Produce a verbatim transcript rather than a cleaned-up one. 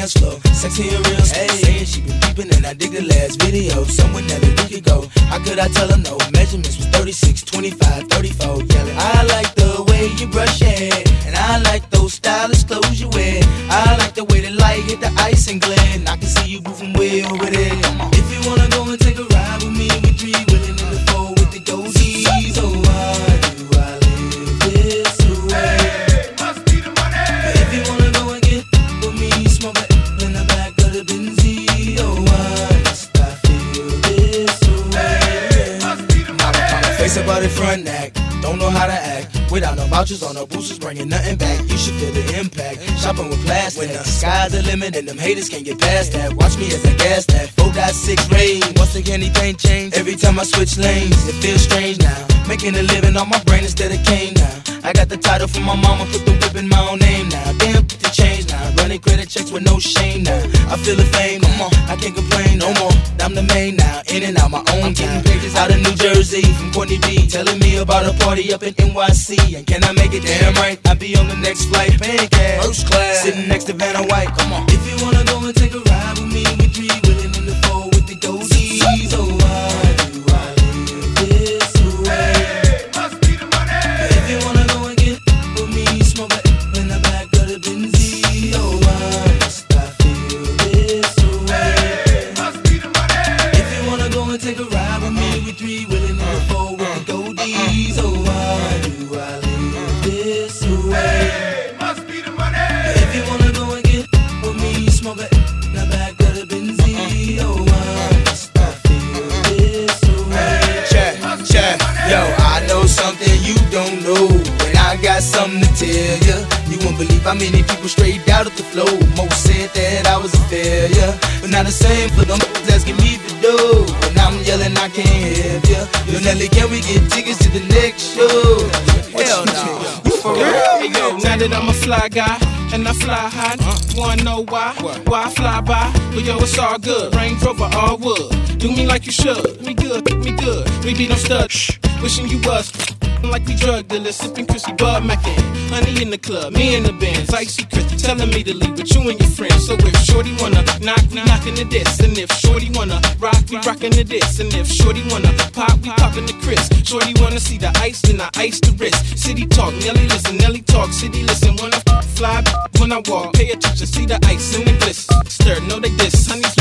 dance floor. Sexy and real, hey. Saying she been peeping and I dig the last video. Someone that we could go. How could I tell her no? Measurements was thirty-six, twenty-five, thirty-four. Yelling, I like the way you brush your hair, and I like those stylish clothes you wear. I like the way the light hit the ice and glare, and I can see you moving way over there. If you wanna go and take a ride with me, we three willing in the four with the goldies. Oh, why do I live this way? Hey, must be the money. If you wanna go and get with me, smoke a in the back of the Benzie. Oh, why must I feel this way? Hey, must be the money. Face about it front act, don't know how to act. Without no vouchers or no boosters, bringing nothing back. You should feel the impact. Shopping with plastic. When the sky's the limit and them haters can't get past that. Watch me as I gas that. four point six rain. Once again, anything change. Every time I switch lanes, it feels strange now. Making a living on my brain instead of cane now. I got the title from my mama, put the whip in my own name now. Damn, put the change now. Running credit checks with no shame now. I feel the fame, come on, I can't complain no more. I'm the main now, in and out my own. I'm getting pages out of New Jersey from Courtney B, telling me about a party up in N Y C. And can I make it damn right? I'll be on the next flight, paying cash, first class, sitting next to Vanna White. Come on. If you wanna go and take a ride with me, we three willing in the four with the goldies. Oh, why do I live this way? Hey, must be the money. If you wanna go and get with me, smoke a in the back of the Benzie. Oh, why must I feel this way? Hey, must be the money. If you wanna go and take a ride with me, we three willing in the four with the goldies. Oh, why do I live this way? Hey, must be the money. If you wanna go and get with me, smoke a in the back of the Benzie. Oh, why must I feel this way? Check, check, yo, I know something you don't know, and I got something to tell ya. You won't believe how many people straight out of the flow. Most said that I was a failure, but not the same for them asking me to do. And I'm yelling, I can't help ya. Yo, Nelly, can we get tickets to the next show? Hell no. You for real? Hey, yo, now that I'm a fly guy and I fly high, wanna know why? Why I fly by? But yo, it's all good. Range Rover, all wood. Do me like you should. Me good, me good. We be no stud. Shh. Wishing you was like we drug dealers, sipping Chrissy Bud Mackin. Honey in the club, me in the bands, icy Chrissy telling me to leave with you and your friends. So if Shorty wanna knock, we knockin' the diss. And if Shorty wanna rock, we rockin' the diss. And if Shorty wanna pop, we poppin' the Chris. Shorty wanna see the ice, then I ice the wrist. City talk, Nelly listen, Nelly talk, city listen. When I fly, when I walk, pay attention, see the ice and the bliss. Stir, know they diss, honey's